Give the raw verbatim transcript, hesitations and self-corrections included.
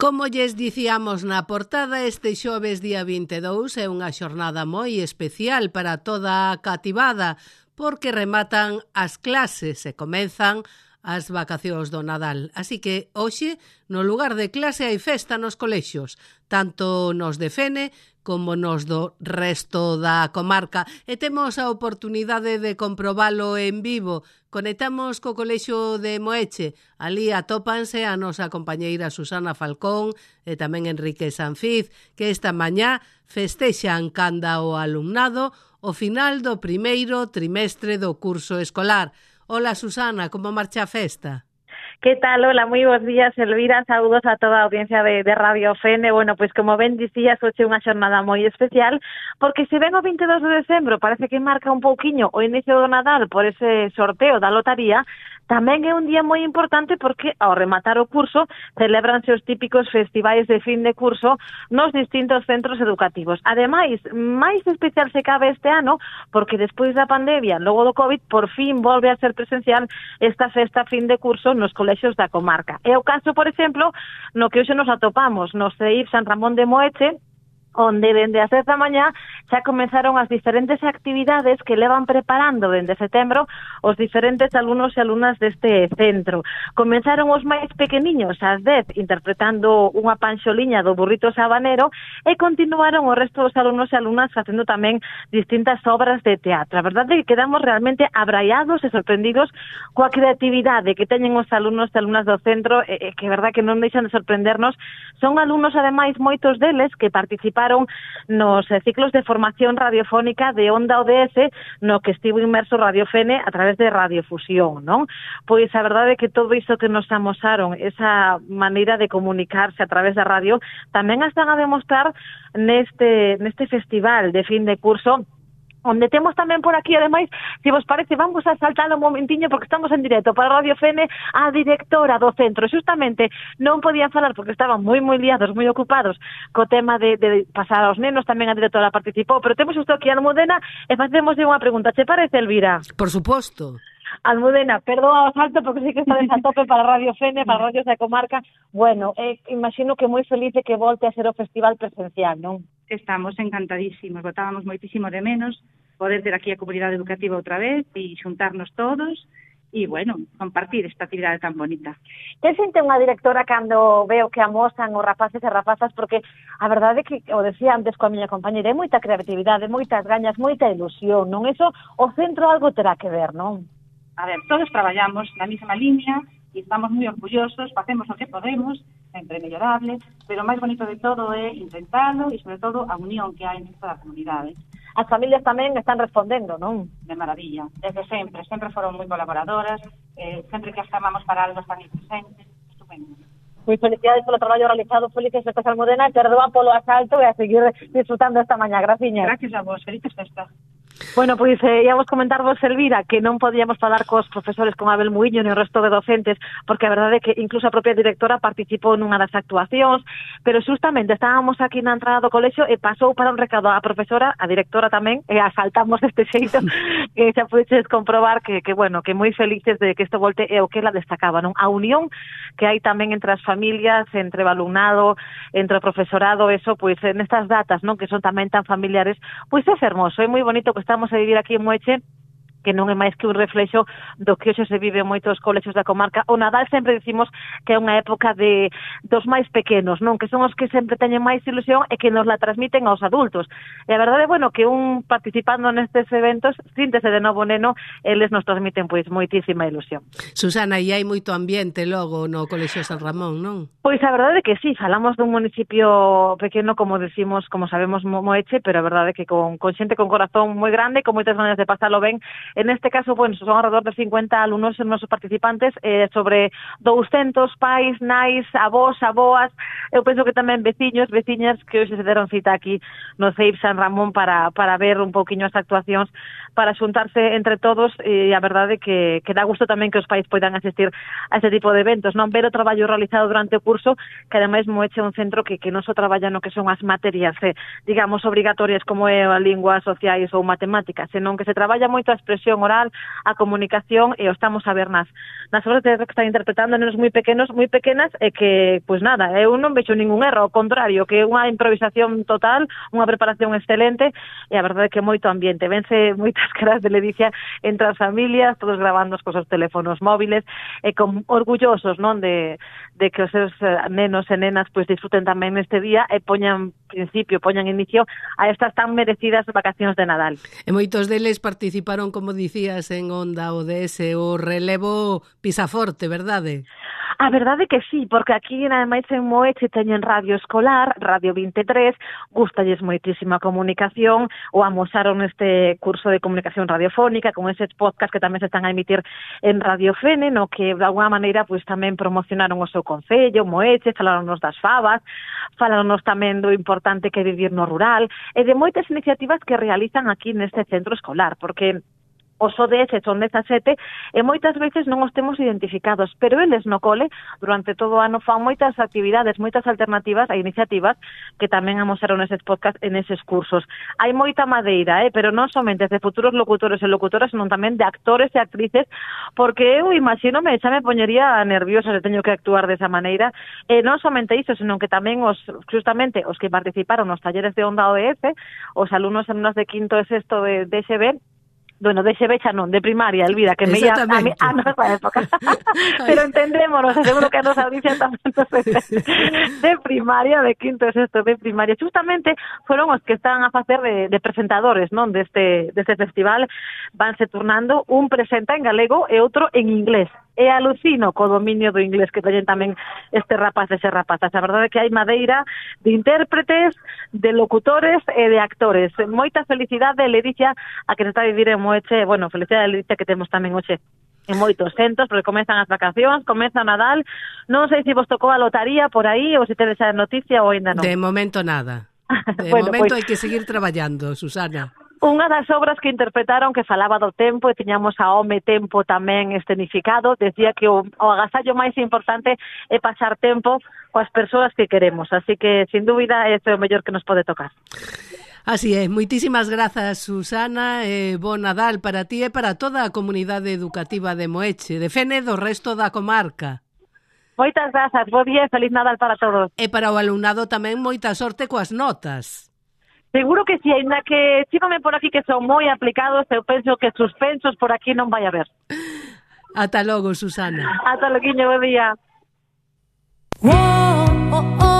Como lles dicíamos na portada, este xoves día vinte e dous é unha xornada moi especial para toda a cativada, porque rematan as clases e comenzan as vacacións do Nadal. Así que hoxe, no lugar de clase, hai festa nos colexios, tanto nos de Fene como nos do resto da comarca. E temos a oportunidade de comprobalo en vivo. Conectamos co colexio de Moeche. Ali atópanse a nosa compañeira Susana Falcón e tamén Enrique Sanfiz, que esta mañá festexan canda o alumnado o final do primeiro trimestre do curso escolar. Hola, Susana, como marcha a festa? ¿Qué tal? Hola, moi bons días, Elvira. Saúdos a toda a audiencia de, de Radio Fene. Bueno, pois pues como ben dicías, hoxe unha xornada moi especial, porque se ven o vinte e dos de decembro, parece que marca un pouquiño o inicio do Nadal por ese sorteo da lotaría. Tamén é un día moi importante porque ao rematar o curso celebranse os típicos festivais de fin de curso nos distintos centros educativos. Ademais, máis especial se cabe este ano porque despois da pandemia, logo do COVID, por fin volve a ser presencial esta festa fin de curso nos colexios da comarca. É o caso, por exemplo, no que hoxe nos atopamos no C E I P San Ramón de Moeche, onde dende as dez da mañá xa comenzaron as diferentes actividades que levan preparando dende setembro os diferentes alumnos e alumnas deste centro. Comenzaron os máis pequeniños ás dez interpretando unha panxoliña do burrito sabanero e continuaron o resto dos alumnos e alumnas facendo tamén distintas obras de teatro. A verdade é que quedamos realmente abraiados e sorprendidos coa creatividade que teñen os alumnos e alumnas do centro e, e que é verdade que non deixan de sorprendernos. Son alumnos, ademais, moitos deles que participaron nos ciclos de formación radiofónica de Onda O D S, no que estivo inmerso Radio Fene a través de Radiofusión, non? Pois a verdade é que todo iso que nos amosaron, esa maneira de comunicarse a través da radio, tamén a están a demostrar neste, neste festival de fin de curso, onde temos tamén por aquí, ademais, se vos parece, vamos a saltar un momentiño porque estamos en directo para Radio Fene a directora do centro. Xustamente non podían falar porque estaban moi moi liados, moi ocupados co tema de, de pasar aos nenos, tamén a directora participou, pero temos isto aquí a Almudena e facemos unha pregunta. Che parece, Elvira? Por suposto. Almudena, perdoa o salto porque sí que estades a tope para Radio Fene, para Radios da Comarca. Bueno, eh, imagino que moi feliz de que volte a ser o festival presencial, non? Estamos encantadísimos, botábamos moitísimo de menos poder ter aquí a comunidade educativa outra vez e xuntarnos todos e, bueno, compartir esta actividade tan bonita. Que sente unha directora cando veo que amosan os rapaces e rapazas? Porque a verdade é que, o decía antes coa miña compañera, é moita creatividade, moitas gañas, moita ilusión, non? Eso, o centro algo terá que ver, non? A ver, todos traballamos na mesma línea e estamos moi orgullosos, facemos o que podemos, sempre mellorable, pero o máis bonito de todo é intentalo e, sobre todo, a unión que hai en toda a comunidade. As familias tamén están respondendo, non? De maravilla, desde sempre, sempre foron moi colaboradoras, eh, sempre que as chamamos para algo están presentes, estupendo. Moi felicidades polo traballo realizado, felices festas, Almudena, perdoa polo asalto e a seguir disfrutando esta mañá, graciña. Gracias a vos, felices festas. Bueno, pois eh, íamos comentarvos, Elvira, que non podíamos falar cos profesores con Abel Muiño e o resto de docentes, porque a verdade é que incluso a propia directora participou nunha das actuacións, pero justamente estábamos aquí na entrada do colexio e pasou para un recado a profesora, a directora tamén, e asaltamos este xeito, que xa podedes comprobar que, que, bueno, que moi felices de que isto volte e o que ela destacaba, non? A unión que hai tamén entre as familias, entre o alumnado, entre o profesorado, eso, pois, nestas datas, non? Que son tamén tan familiares, pois é fermoso, é moi bonito que estamos a vivir aquí en Moeche, que non é máis que un reflexo do que hoxe se vive en moitos colexios da comarca. O Nadal sempre dicimos que é unha época de dos máis pequenos, non? Que son os que sempre teñen máis ilusión e que nos la transmiten aos adultos. E a verdade é, bueno, que un participando nestes eventos, síntese de novo neno, eles nos transmiten pois moitísima ilusión. Susana, e hai moito ambiente logo no colexio San Ramón, non? Pois a verdade é que sí, falamos dun municipio pequeno, como decimos, como sabemos, Moeche, pero a verdade é que con, con xente con corazón moi grande, con moitas ganas de pasalo ben. En este caso, bueno, son alrededor de cincuenta alumnos e nosos participantes, eh, sobre douscentos pais, nais, avós, aboas, eu penso que tamén veciños, veciñas que hoxe se deron cita aquí no C E I P San Ramón para, para ver un pouquiño as actuacións, para xuntarse entre todos, e a verdade que, que dá gusto tamén que os pais poidan asistir a este tipo de eventos, non? Ver o traballo realizado durante o curso, que ademais Moeche é un centro que, que non só traballa no que son as materias, eh, digamos, obrigatorias como é a lingua, sociais ou matemáticas, senón que se traballa moito a expresión expresión oral, a comunicación, e o estamos a ver nas, nas obras de teatro que están interpretando nenos moi pequenos, moi pequenas, e que, pois nada, eu non vexo ningún erro, ao contrario, que é unha improvisación total, unha preparación excelente, e a verdade é que moito ambiente, vense moitas caras de ledicia entre as familias, todos grabando os seus teléfonos móviles, e con orgullosos, non, de, de que os seus nenos e nenas pois disfruten tamén neste día e poñan principio, poñan inicio a estas tan merecidas vacacións de Nadal. E moitos deles participaron, como dicías, en Onda O D S, o relevo Pisaforte, verdade? A verdade que sí, porque aquí ademais en Moeche teñen radio escolar, Radio vinte e tres, gustalles moitísima comunicación, o amosaron este curso de comunicación radiofónica con eses podcast que tamén se están a emitir en Radio Fene, no que de alguna maneira pois tamén promocionaron o seu concello, Moeche, falaronnos das fabas, falaronnos tamén do importante que é vivir no rural, e de moitas iniciativas que realizan aquí neste centro escolar, porque os O D S son dezasete e moitas veces non os temos identificados, pero eles no cole durante todo o ano fan moitas actividades, moitas alternativas e iniciativas que tamén amosaron eses podcast en eses cursos. Hai moita madeira, eh, pero non somente de futuros locutores e locutoras, senón tamén de actores e actrices, porque eu imagínome, xa me poñería nerviosa se teño que actuar desa maneira, e non somente iso, senón que tamén os, justamente, os que participaron nos talleres de Onda O D S, os alumnos e alumnas de quinto e sexto de D X B, bueno, de X B xa non, de primaria, Elvira, que me ia a, mi, a nosa época. Pero entendémonos, seguro que a nosa audiencia tamén de primaria, de quinto e sexto de primaria. Justamente foron os que están a facer de, de presentadores, non, deste, deste festival. Vanse turnando, un presenta en galego e outro en inglés. E alucino co dominio do inglés que teñen tamén este rapaces e rapazas. A verdade é que hai madeira de intérpretes, de locutores e de actores. Moita felicidade, Ledicia, a que se está a vivir en Moeche. Bueno, felicidade, Ledicia, que temos tamén hoxe en moitos centros, porque comezan as vacacións, comeza Nadal. Non sei se vos tocou a lotaría por aí ou se tedes a noticia ou ainda non. De momento nada. De bueno, momento pues, hai que seguir traballando, Susana. Unha das obras que interpretaron que falaba do tempo e tiñamos a Home Tempo tamén escenificado, decía que o, o agasallo máis importante é pasar tempo coas persoas que queremos, así que sin dúbida este é o mellor que nos pode tocar. Así é, moitísimas grazas, Susana, e bon Nadal para ti e para toda a comunidade educativa de Moeche, de Fene do resto da comarca. Moitas grazas, bo día e feliz Nadal para todos. E para o alumnado tamén moita sorte coas notas. Seguro que si, ainda que chígame por aquí que son moi aplicados, eu penso que suspensos por aquí non vai haber. Ata logo, Susana. Ata logo, bo día. Oh, oh, oh.